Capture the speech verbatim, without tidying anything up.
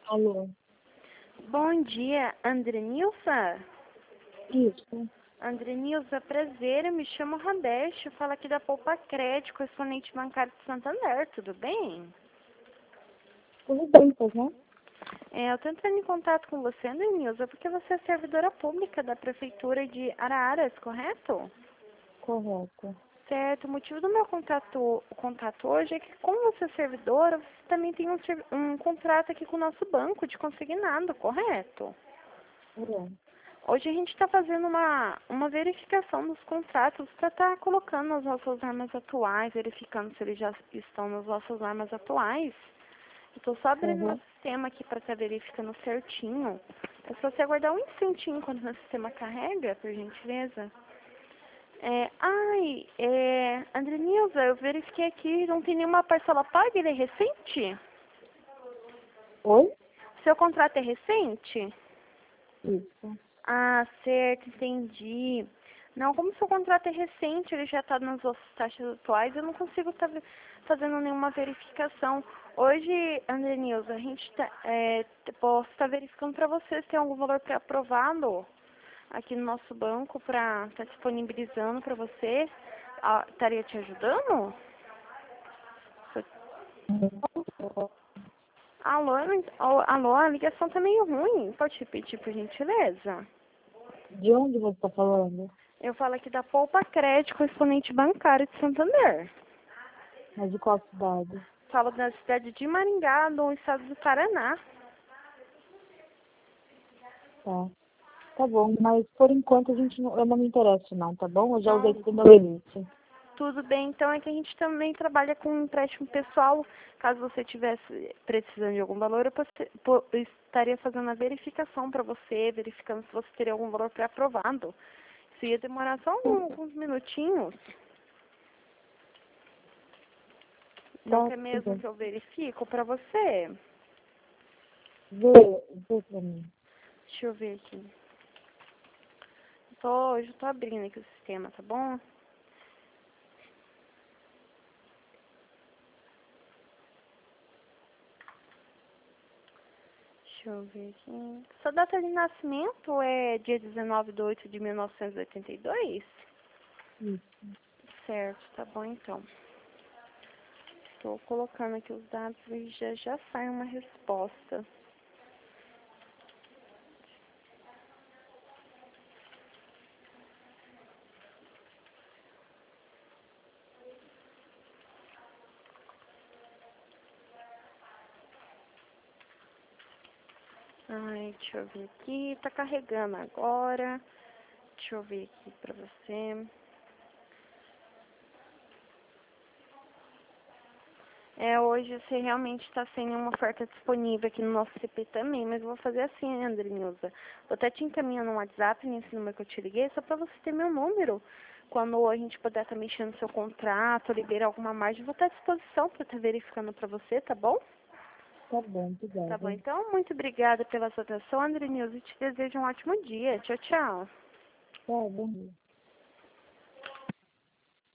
Alô? Bom dia, Andrenilza? Isso. Andrenilza, prazer, eu me chamo Radeste, eu falo aqui da Poupa Crédito, correspondente bancário de Santander, tudo bem? Tudo bem, pois não? É, eu estou entrando em contato com você, Andrenilza, porque você é servidora pública da Prefeitura de Araras, correto? Correto. Certo, o motivo do meu contato, o contato hoje é que, como você é servidora, você também tem um, servi- um contrato aqui com o nosso banco de consignado, correto? É. Hoje a gente está fazendo uma, uma verificação dos contratos para estar colocando as nossas armas atuais, verificando se eles já estão nas nossas armas atuais. Eu estou só abrindo meu Uhum. sistema aqui para estar verificando certinho. É só você aguardar um instantinho enquanto meu sistema carrega, por gentileza. É, ai, é, Andrenilza, eu verifiquei aqui, não tem nenhuma parcela paga, ele é recente? Oi? Seu contrato é recente? Isso. Ah, certo, entendi. Não, como seu contrato é recente, ele já está nas nossas taxas atuais, eu não consigo estar fazendo nenhuma verificação. Hoje, André Nilza, a gente tá, é, posso estar verificando para você se tem algum valor pré-aprovado aqui no nosso banco para estar disponibilizando para você. Ah, estaria te ajudando? Alô, eu não- alô, a ligação tá meio ruim. Pode repetir, por gentileza? De onde você está falando? Eu falo aqui da Poupa Crédito, correspondente bancário de Santander. Mas de qual cidade? Falo da cidade de Maringá, no estado do Paraná. Tá. Tá bom, mas por enquanto a gente não, eu não me interesso não, tá bom? Eu já usei Então, tudo meu limite. tudo bem. Então é que a gente também trabalha com empréstimo pessoal. Caso você estivesse precisando de algum valor, eu, posse- po- eu estaria fazendo a verificação para você, verificando se você teria algum valor pré-aprovado. Isso ia demorar só algum- alguns minutinhos. Não Tá, quer tudo mesmo bem. que eu verifico para você? Vê, vê pra mim. Deixa eu ver aqui. Tô, hoje eu tô abrindo aqui o sistema, tá bom? Deixa eu ver aqui. Sua data de nascimento é dia dezenove de oito de mil novecentos e oitenta e dois? Isso. Certo, tá bom então. Estou colocando aqui os dados e já já sai uma resposta. Ai, deixa eu ver aqui. Tá carregando agora. Deixa eu ver aqui pra você. É, hoje você realmente está sem uma oferta disponível aqui no nosso C P também, mas eu vou fazer assim, André Nilza. Vou até te encaminhando no WhatsApp, nesse número que eu te liguei, só para você ter meu número. Quando a gente puder estar mexendo no seu contrato, liberar alguma margem, eu vou estar à disposição para estar verificando para você, tá bom? Tá bom, Tá bom, obrigada. então, muito obrigada pela sua atenção, André Nilza, e te desejo um ótimo dia. Tchau, tchau. Tá, bom dia.